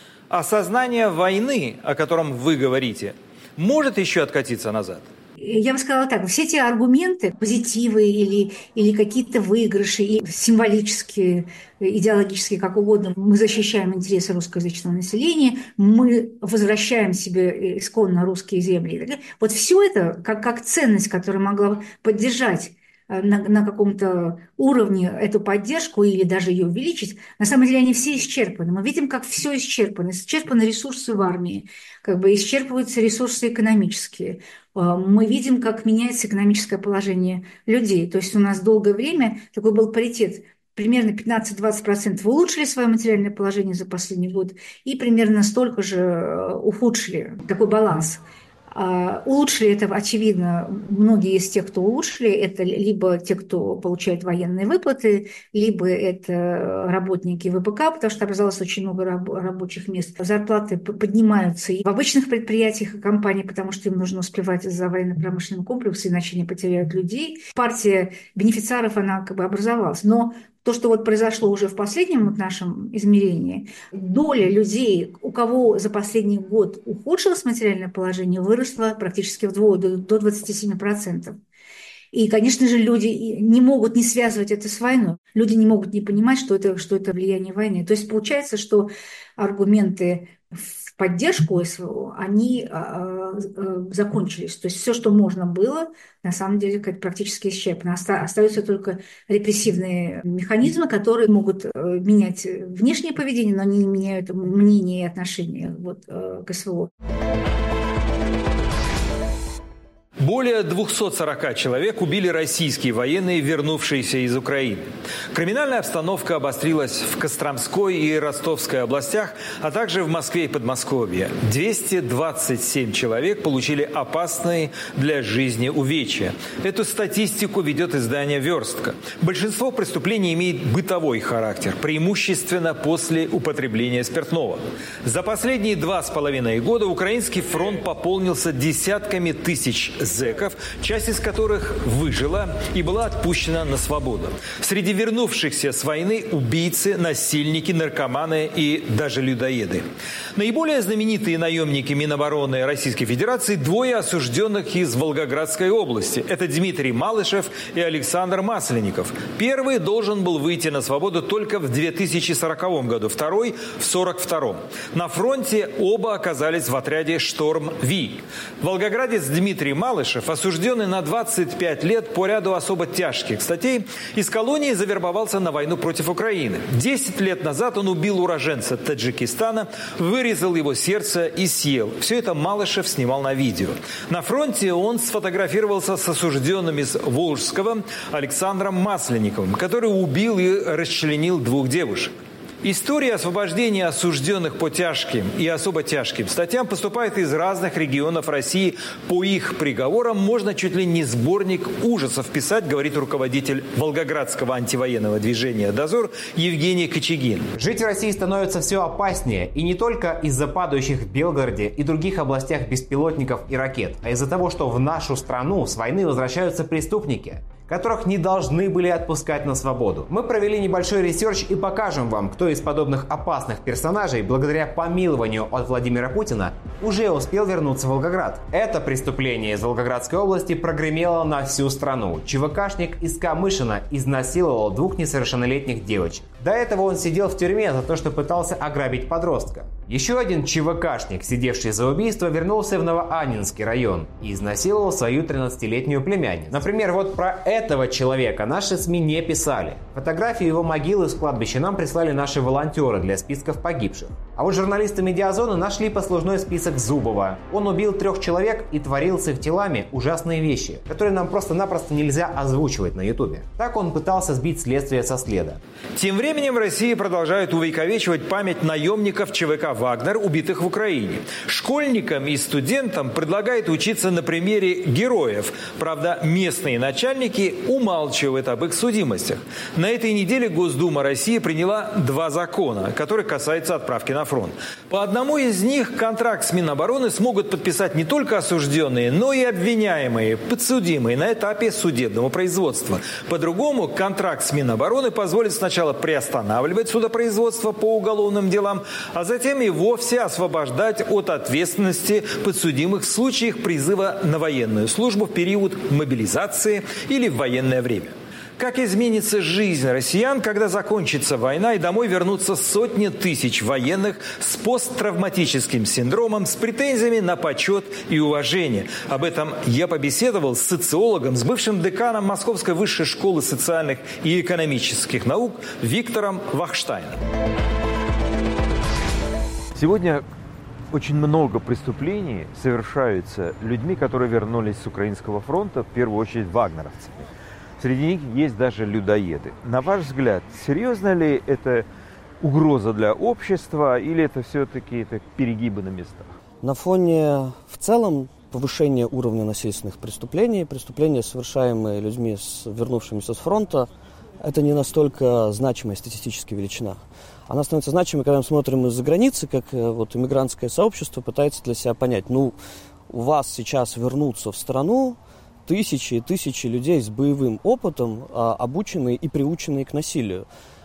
Осознание войны, о котором вы говорите, может еще откатиться назад? Я бы сказала так, все те аргументы, позитивы или какие-то выигрыши, и символические, идеологические, как угодно, мы защищаем интересы русскоязычного населения, мы возвращаем себе исконно русские земли. Вот все это как ценность, которая могла поддержать на каком-то уровне эту поддержку или даже ее увеличить, на самом деле они все исчерпаны. Мы видим, как все исчерпано. Исчерпаны ресурсы в армии, исчерпываются ресурсы экономические. Мы видим, как меняется экономическое положение людей. То есть у нас долгое время такой был паритет. Примерно 15-20% улучшили свое материальное положение за последний год и примерно столько же ухудшили. Такой баланс. Улучшили это, очевидно, многие из тех, кто улучшили, это либо те, кто получает военные выплаты, либо это работники ВПК, потому что образовалось очень много рабочих мест. Зарплаты поднимаются и в обычных предприятиях и компаниях, потому что им нужно успевать за военно-промышленным комплексом, иначе они потеряют людей. Партия бенефициаров, она образовалась. Но то, что вот произошло уже в последнем нашем измерении, доля людей, у кого за последний год ухудшилось материальное положение, выросла практически вдвое, до 27%. И, конечно же, люди не могут не связывать это с войной. Люди не могут не понимать, что это влияние войны. То есть получается, что аргументы в поддержку СВО, они закончились. То есть все, что можно было, на самом деле практически исчерпано. Остаются только репрессивные механизмы, которые могут менять внешнее поведение, но они не меняют мнение и отношение к СВО. Более 240 человек убили российские военные, вернувшиеся из Украины. Криминальная обстановка обострилась в Костромской и Ростовской областях, а также в Москве и Подмосковье. 227 человек получили опасные для жизни увечья. Эту статистику ведет издание «Верстка». Большинство преступлений имеет бытовой характер, преимущественно после употребления спиртного. За последние 2,5 года украинский фронт пополнился десятками тысяч зэков, часть из которых выжила и была отпущена на свободу. Среди вернувшихся с войны убийцы, насильники, наркоманы и даже людоеды. Наиболее знаменитые наемники Минобороны Российской Федерации – двое осужденных из Волгоградской области. Это Дмитрий Малышев и Александр Масленников. Первый должен был выйти на свободу только в 2040 году, второй – в 1942. На фронте оба оказались в отряде «Шторм-Ви». Волгоградец Дмитрий Малышев, осужденный на 25 лет по ряду особо тяжких статей, из колонии завербовался на войну против Украины. 10 лет назад он убил уроженца Таджикистана, вырезал его сердце и съел. Все это Малышев снимал на видео. На фронте он сфотографировался с осужденным из Волжского Александром Масленниковым, который убил и расчленил 2 девушек. История освобождения осужденных по тяжким и особо тяжким статьям поступает из разных регионов России. По их приговорам можно чуть ли не сборник ужасов писать, говорит руководитель Волгоградского антивоенного движения «Дозор» Евгений Кочегин. Жить в России становится все опаснее. И не только из-за падающих в Белгороде и других областях беспилотников и ракет, а из-за того, что в нашу страну с войны возвращаются преступники, которых не должны были отпускать на свободу. Мы провели небольшой ресерч и покажем вам, кто из подобных опасных персонажей, благодаря помилованию от Владимира Путина, уже успел вернуться в Волгоград. Это преступление из Волгоградской области прогремело на всю страну. ЧВКшник из Камышина изнасиловал 2 несовершеннолетних девочек. До этого он сидел в тюрьме за то, что пытался ограбить подростка. Еще один ЧВКшник, сидевший за убийство, вернулся в Новоаннинский район и изнасиловал свою 13-летнюю племянницу. Например, вот про этого человека наши СМИ не писали. Фотографии его могилы с кладбища нам прислали наши волонтеры для списков погибших. А вот журналисты «Медиазоны» нашли послужной список Зубова. Он убил 3 человек и творил с их телами ужасные вещи, которые нам просто-напросто нельзя озвучивать на Ютубе. Так он пытался сбить следствие со следа. Тем временем в России продолжают увековечивать память наемников ЧВК «Вагнер», убитых в Украине. Школьникам и студентам предлагают учиться на примере героев. Правда, местные начальники умалчивают об их судимостях. На этой неделе Госдума России приняла 2 закона, которые касаются отправки на фронт. По одному из них контракт с Минобороны смогут подписать не только осужденные, но и обвиняемые, подсудимые на этапе судебного производства. По-другому, контракт с Минобороны позволит сначала приостанавливать судопроизводство по уголовным делам, а затем и вовсе освобождать от ответственности подсудимых в случаях призыва на военную службу в период мобилизации или в военное время. Как изменится жизнь россиян, когда закончится война и домой вернутся сотни тысяч военных с посттравматическим синдромом, с претензиями на почет и уважение? Об этом я побеседовал с социологом, с бывшим деканом Московской высшей школы социальных и экономических наук Виктором Вахштайном. Сегодня очень много преступлений совершаются людьми, которые вернулись с Украинского фронта, в первую очередь вагнеровцами. Среди них есть даже людоеды. На ваш взгляд, серьезно ли это угроза для общества или это все-таки перегибы на местах? На фоне в целом повышения уровня насильственных преступлений, преступления, совершаемые людьми, вернувшимися с фронта, это не настолько значимая статистическая величина. Она становится значимой, когда мы смотрим из-за границы, как вот иммигрантское сообщество пытается для себя понять, у вас сейчас вернутся в страну тысячи и тысячи людей с боевым опытом, обученные и приученные к насилию.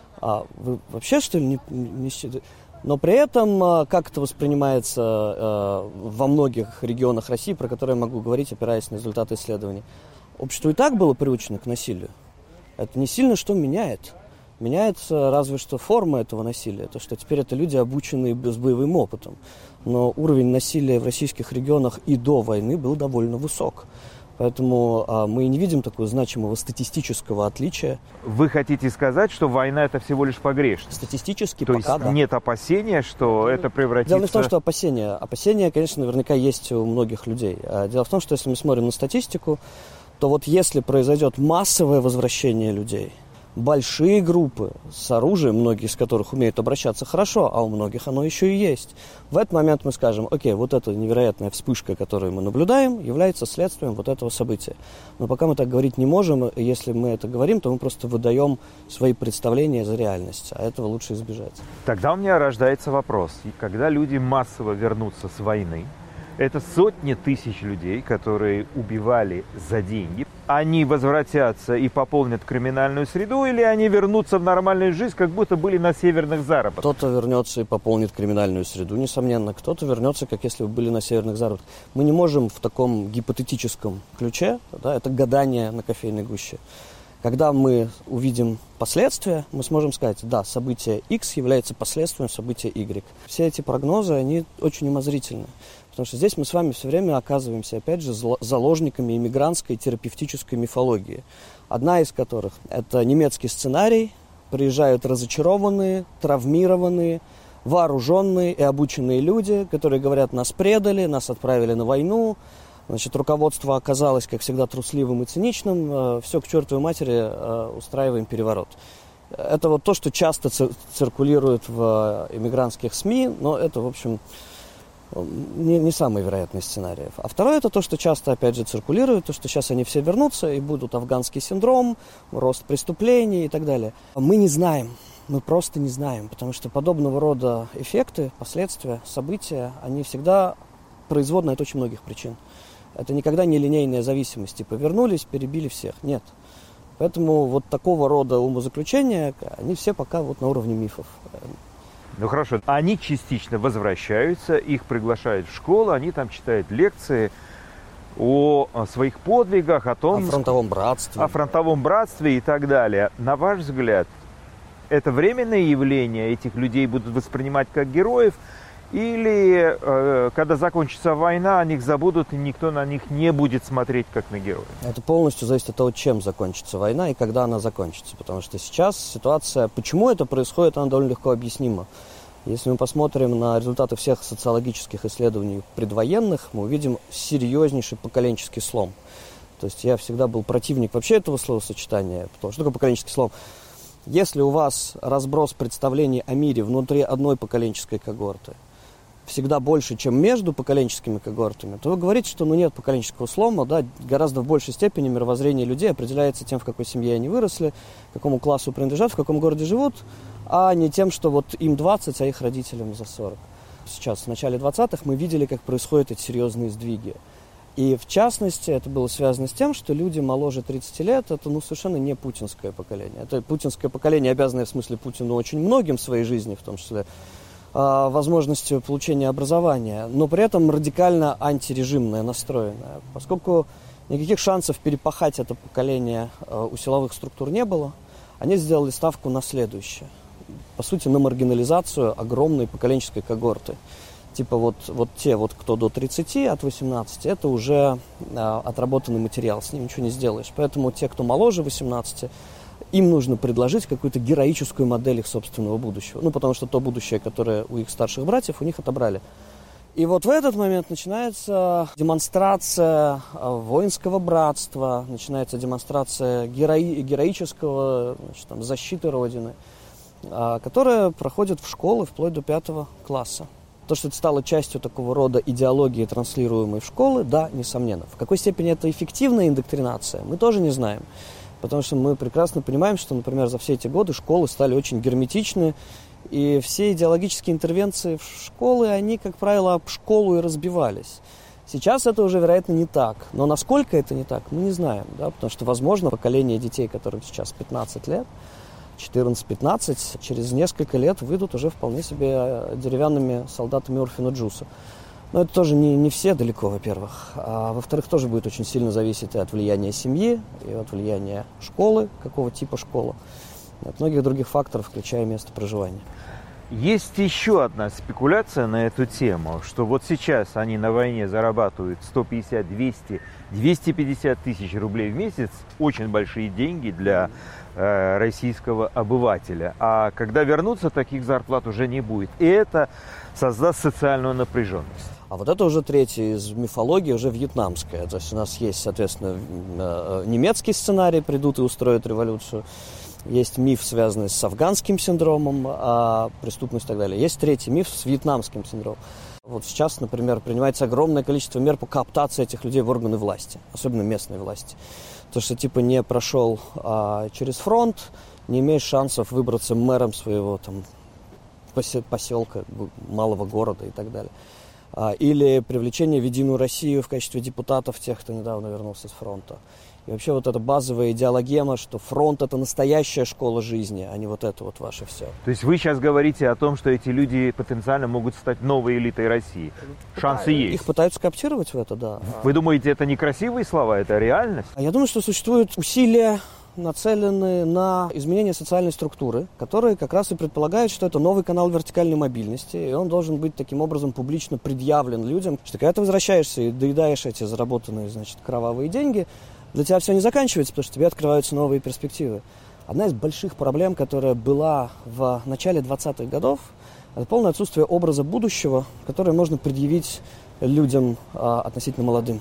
Вы вообще, что ли, не считаете? Но при этом, как это воспринимается во многих регионах России, про которые я могу говорить, опираясь на результаты исследований, общество и так было приучено к насилию. Это не сильно что меняет. Меняется разве что форма этого насилия, то что теперь это люди, обученные с боевым опытом. Но уровень насилия в российских регионах и до войны был довольно высок. Поэтому мы не видим такого значимого статистического отличия. Вы хотите сказать, что война – это всего лишь погрешность? Статистически то пока есть да. Нет опасения, что это превратится... Дело не в том, что опасения, конечно, наверняка есть у многих людей. Дело в том, что если мы смотрим на статистику, то вот если произойдет массовое возвращение людей, большие группы с оружием, многие из которых умеют обращаться хорошо, а у многих оно еще и есть. В этот момент мы скажем, окей, вот эта невероятная вспышка, которую мы наблюдаем, является следствием вот этого события. Но пока мы так говорить не можем, если мы это говорим, то мы просто выдаем свои представления за реальность, а этого лучше избежать. Тогда у меня рождается вопрос, когда люди массово вернутся с войны, это сотни тысяч людей, которые убивали за деньги. Они возвратятся и пополнят криминальную среду, или они вернутся в нормальную жизнь, как будто были на северных заработках? Кто-то вернется и пополнит криминальную среду, несомненно. Кто-то вернется, как если бы были на северных заработках. Мы не можем в таком гипотетическом ключе, да, это гадание на кофейной гуще. Когда мы увидим последствия, мы сможем сказать, да, событие X является последствием события Y. Все эти прогнозы, они очень умозрительны. Потому что здесь мы с вами все время оказываемся, опять же, заложниками иммигрантской терапевтической мифологии. Одна из которых – это немецкий сценарий. Приезжают разочарованные, травмированные, вооруженные и обученные люди, которые говорят, нас предали, нас отправили на войну. Значит, руководство оказалось, как всегда, трусливым и циничным. Все к чертовой матери, устраиваем переворот. Это вот то, что часто циркулирует в иммигрантских СМИ, но это, в общем, не самый вероятный сценарий. А второе, это то, что часто, опять же, циркулирует, то, что сейчас они все вернутся и будут афганский синдром, рост преступлений и так далее. Мы не знаем, мы просто не знаем, потому что подобного рода эффекты, последствия, события, они всегда производны от очень многих причин. Это никогда не линейная зависимость, типа вернулись, перебили всех. Нет. Поэтому вот такого рода умозаключения, они все пока вот на уровне мифов. Ну хорошо, они частично возвращаются, их приглашают в школу, они там читают лекции о своих подвигах, о том... О фронтовом братстве. О фронтовом братстве и так далее. На ваш взгляд, это временное явление, этих людей будут воспринимать как героев, или когда закончится война, о них забудут, и никто на них не будет смотреть как на героев? Это полностью зависит от того, чем закончится война и когда она закончится. Потому что сейчас ситуация, почему это происходит, она довольно легко объяснима. Если мы посмотрим на результаты всех социологических исследований предвоенных, мы увидим серьезнейший поколенческий слом. То есть я всегда был противник вообще этого словосочетания. Потому что такое поколенческий слом? Если у вас разброс представлений о мире внутри одной поколенческой когорты всегда больше, чем между поколенческими когортами, то вы говорите, что нет поколенческого слома, да, гораздо в большей степени мировоззрение людей определяется тем, в какой семье они выросли, какому классу принадлежат, в каком городе живут, а не тем, что вот им 20, а их родителям за 40. Сейчас, в начале 20-х, мы видели, как происходят эти серьезные сдвиги. И в частности, это было связано с тем, что люди моложе 30 лет, это совершенно не путинское поколение. Это путинское поколение, обязанное в смысле Путину очень многим в своей жизни, в том числе возможностью получения образования, но при этом радикально антирежимное, настроенное. Поскольку никаких шансов перепахать это поколение у силовых структур не было, они сделали ставку на следующее. По сути, на маргинализацию огромной поколенческой когорты. Типа вот те, кто до 30, от 18, это уже отработанный материал, с ним ничего не сделаешь. Поэтому те, кто моложе 18, им нужно предложить какую-то героическую модель их собственного будущего. Потому что то будущее, которое у их старших братьев, у них отобрали. И вот в этот момент начинается демонстрация воинского братства, начинается демонстрация героического защиты Родины, которая проходит в школы вплоть до 5 класса. То, что это стало частью такого рода идеологии, транслируемой в школы, да, несомненно. В какой степени это эффективная индоктринация, мы тоже не знаем. Потому что мы прекрасно понимаем, что, например, за все эти годы школы стали очень герметичны, и все идеологические интервенции в школы, они, как правило, об школу и разбивались. Сейчас это уже, вероятно, не так. Но насколько это не так, мы не знаем. Да? Потому что, возможно, поколение детей, которым сейчас 15 лет, 14-15, через несколько лет выйдут уже вполне себе деревянными солдатами Урфина Джуса. Но это тоже не все далеко, во-первых. А во-вторых, тоже будет очень сильно зависеть и от влияния семьи, и от влияния школы, какого типа школа, и от многих других факторов, включая место проживания. Есть еще одна спекуляция на эту тему, что вот сейчас они на войне зарабатывают 150, 200, 250 тысяч рублей в месяц, очень большие деньги для российского обывателя. А когда вернутся, таких зарплат уже не будет. И это создаст социальную напряженность. А вот это уже третья из мифологии, уже вьетнамская. То есть у нас есть, соответственно, немецкий сценарий, придут и устроят революцию. Есть миф, связанный с афганским синдромом, преступность и так далее. Есть третий миф с вьетнамским синдромом. Вот сейчас, например, принимается огромное количество мер по кооптации этих людей в органы власти, особенно местной власти. То, что типа не прошел через фронт, не имеешь шансов выбраться мэром своего там поселка, малого города и так далее. Или привлечение в Единую Россию в качестве депутатов тех, кто недавно вернулся с фронта. И вообще вот эта базовая идеологема, что фронт – это настоящая школа жизни, а не вот это вот ваше все. То есть вы сейчас говорите о том, что эти люди потенциально могут стать новой элитой России? Шансы есть? Их пытаются кооптировать в это, да. Вы думаете, это не красивые слова, это реальность? Я думаю, что существуют усилия, нацеленные на изменение социальной структуры, которые как раз и предполагают, что это новый канал вертикальной мобильности, и он должен быть таким образом публично предъявлен людям, что когда ты возвращаешься и доедаешь эти заработанные, кровавые деньги, для тебя все не заканчивается, потому что тебе открываются новые перспективы. Одна из больших проблем, которая была в начале 20-х годов, это полное отсутствие образа будущего, которое можно предъявить людям относительно молодым.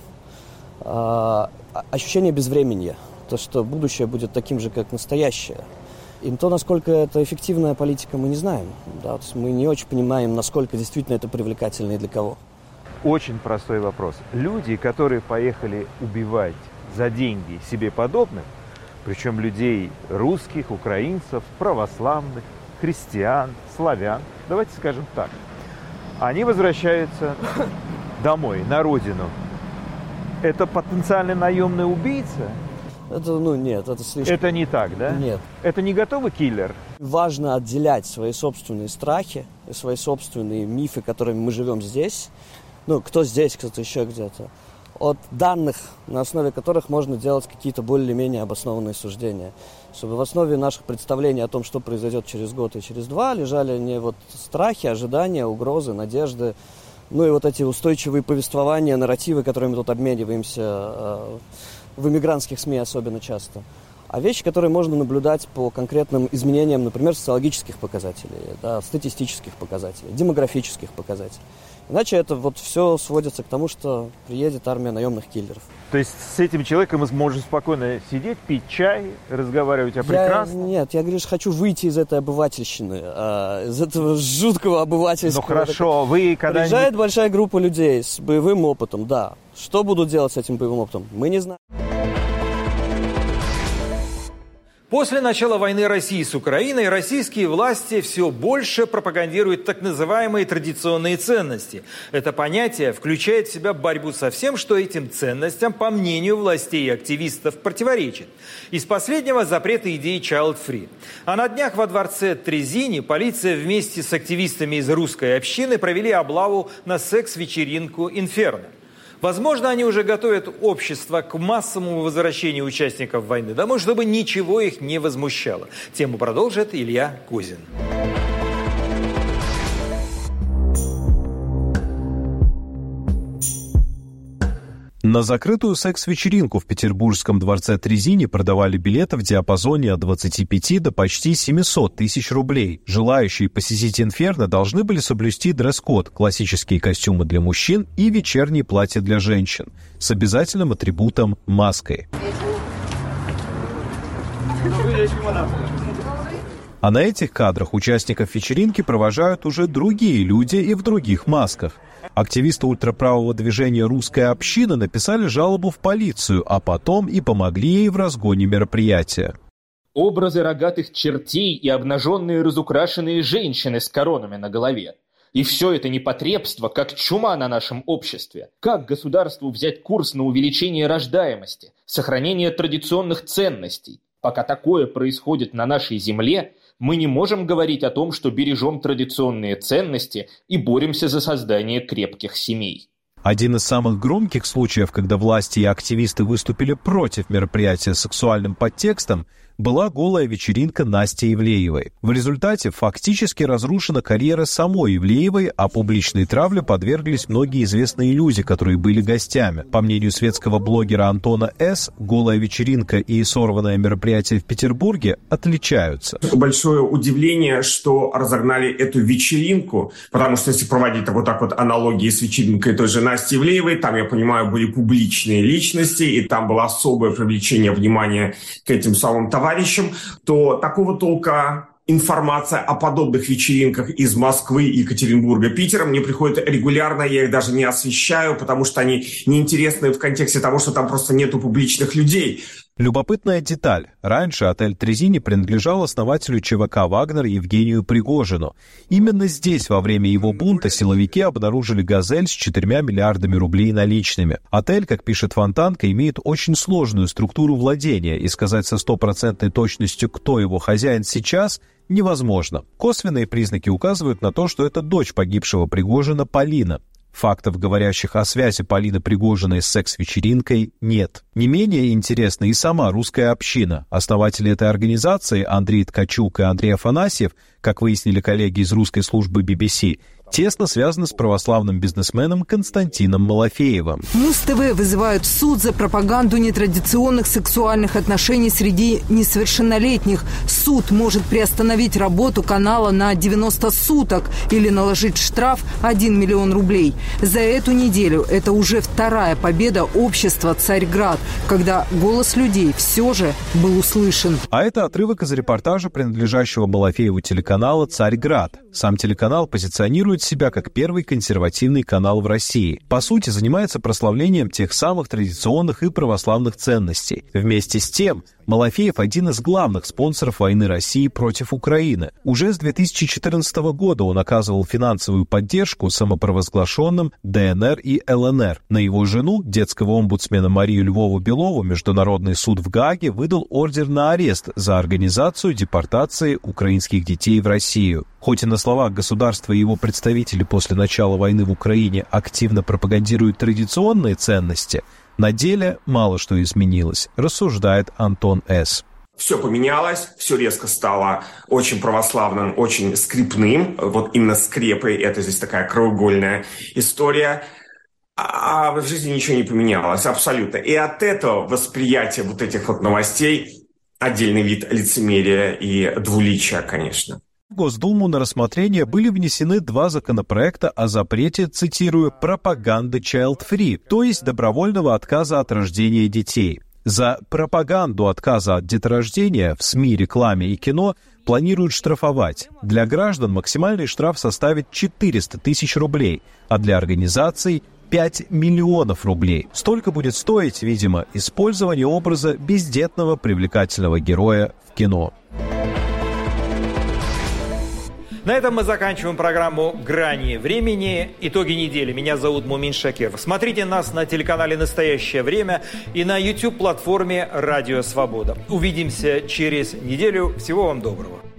Ощущение безвременья, то, что будущее будет таким же, как настоящее. И то, насколько это эффективная политика, мы не знаем. Да? То есть мы не очень понимаем, насколько действительно это привлекательно и для кого. Очень простой вопрос. Люди, которые поехали убивать за деньги себе подобных, причем людей русских, украинцев, православных, христиан, славян, давайте скажем так, они возвращаются домой, на родину. Это потенциальный наемный убийца? Это, нет, это слишком... Это не так, да? Нет. Это не готовый киллер? Важно отделять свои собственные страхи и свои собственные мифы, которыми мы живем здесь, кто здесь, кто-то еще где-то, от данных, на основе которых можно делать какие-то более-менее обоснованные суждения. Чтобы в основе наших представлений о том, что произойдет через год и через два, лежали не страхи, ожидания, угрозы, надежды, и эти устойчивые повествования, нарративы, которыми тут обмениваемся в иммигрантских СМИ особенно часто, а вещи, которые можно наблюдать по конкретным изменениям, например, социологических показателей, статистических показателей, демографических показателей. Иначе это все сводится к тому, что приедет армия наемных киллеров. То есть с этим человеком мы можем спокойно сидеть, пить чай, разговаривать о прекрасном? Нет, я, говоришь, хочу выйти из этой обывательщины, из этого жуткого обывательского. Хорошо, вы когда-нибудь... Приезжает большая группа людей с боевым опытом, да. Что будут делать с этим боевым опытом, мы не знаем. После начала войны России с Украиной российские власти все больше пропагандируют так называемые традиционные ценности. Это понятие включает в себя борьбу со всем, что этим ценностям, по мнению властей и активистов, противоречит. Из последнего запрета идеи Child Free. А на днях во дворце Трезини полиция вместе с активистами из русской общины провели облаву на секс-вечеринку «Инферно». Возможно, они уже готовят общество к массовому возвращению участников войны домой, чтобы ничего их не возмущало. Тему продолжит Илья Кузин. На закрытую секс-вечеринку в петербургском дворце Трезини продавали билеты в диапазоне от 25 до почти 700 тысяч рублей. Желающие посетить «Инферно» должны были соблюсти дресс-код, классические костюмы для мужчин и вечерние платья для женщин с обязательным атрибутом – маской. А на этих кадрах участников вечеринки провожают уже другие люди и в других масках. Активисты ультраправого движения «Русская община» написали жалобу в полицию, а потом и помогли ей в разгоне мероприятия. Образы рогатых чертей и обнаженные разукрашенные женщины с коронами на голове. И все это непотребство, как чума на нашем обществе. Как государству взять курс на увеличение рождаемости, сохранение традиционных ценностей? Пока такое происходит на нашей земле, мы не можем говорить о том, что бережем традиционные ценности и боремся за создание крепких семей. Один из самых громких случаев, когда власти и активисты выступили против мероприятия с сексуальным подтекстом, была голая вечеринка Насти Ивлеевой. В результате фактически разрушена карьера самой Ивлеевой, а публичной травле подверглись многие известные люди, которые были гостями. По мнению светского блогера Антона С., голая вечеринка и сорванное мероприятие в Петербурге отличаются. Большое удивление, что разогнали эту вечеринку, потому что если проводить аналогии с вечеринкой той же Насти Ивлеевой, там, я понимаю, были публичные личности, и там было особое привлечение внимания к этим самым товарищам, то такого толка информация о подобных вечеринках из Москвы, Екатеринбурга, Питера мне приходит регулярно, я их даже не освещаю, потому что они неинтересны в контексте того, что там просто нету публичных людей. Любопытная деталь. Раньше отель Трезини принадлежал основателю ЧВК «Вагнер» Евгению Пригожину. Именно здесь во время его бунта силовики обнаружили «Газель» с 4 миллиардами рублей наличными. Отель, как пишет Фонтанка, имеет очень сложную структуру владения, и сказать со 100% точностью, кто его хозяин сейчас, невозможно. Косвенные признаки указывают на то, что это дочь погибшего Пригожина Полина. Фактов, говорящих о связи Полины Пригожиной с секс-вечеринкой, нет. Не менее интересна и сама русская община. Основатели этой организации Андрей Ткачук и Андрей Афанасьев, как выяснили коллеги из русской службы BBC, тесно связаны с православным бизнесменом Константином Малафеевым. Муз-ТВ вызывают в суд за пропаганду нетрадиционных сексуальных отношений среди несовершеннолетних. Суд может приостановить работу канала на 90 суток или наложить штраф 1 миллион рублей. За эту неделю это уже вторая победа общества «Царьград», когда голос людей все же был услышан. А это отрывок из репортажа, принадлежащего Малафееву телеканала «Царьград». Сам телеканал позиционирует позиционирует себя как первый консервативный канал в России. По сути, занимается прославлением тех самых традиционных и православных ценностей. Вместе с тем, Малафеев – один из главных спонсоров войны России против Украины. Уже с 2014 года он оказывал финансовую поддержку самопровозглашенным ДНР и ЛНР. На его жену, детского омбудсмена Марию Львову-Белову, Международный суд в Гааге выдал ордер на арест за организацию депортации украинских детей в Россию. Хоть и на словах государства и его представители после начала войны в Украине активно пропагандируют традиционные ценности, на деле мало что изменилось, рассуждает Антон С. Все поменялось, все резко стало очень православным, очень скрепным. Вот именно скрепы, это здесь такая краеугольная история. А в жизни ничего не поменялось, абсолютно. И от этого восприятия вот этих вот новостей отдельный вид лицемерия и двуличия, конечно. В Госдуму на рассмотрение были внесены 2 законопроекта о запрете, цитирую, пропаганды child-free, то есть добровольного отказа от рождения детей. За пропаганду отказа от деторождения в СМИ, рекламе и кино планируют штрафовать. Для граждан максимальный штраф составит 400 тысяч рублей, а для организаций 5 миллионов рублей. Столько будет стоить, видимо, использование образа бездетного привлекательного героя в кино. На этом мы заканчиваем программу «Грани времени». Итоги недели. Меня зовут Мумин Шакиров. Смотрите нас на телеканале «Настоящее время» и на YouTube-платформе «Радио Свобода». Увидимся через неделю. Всего вам доброго.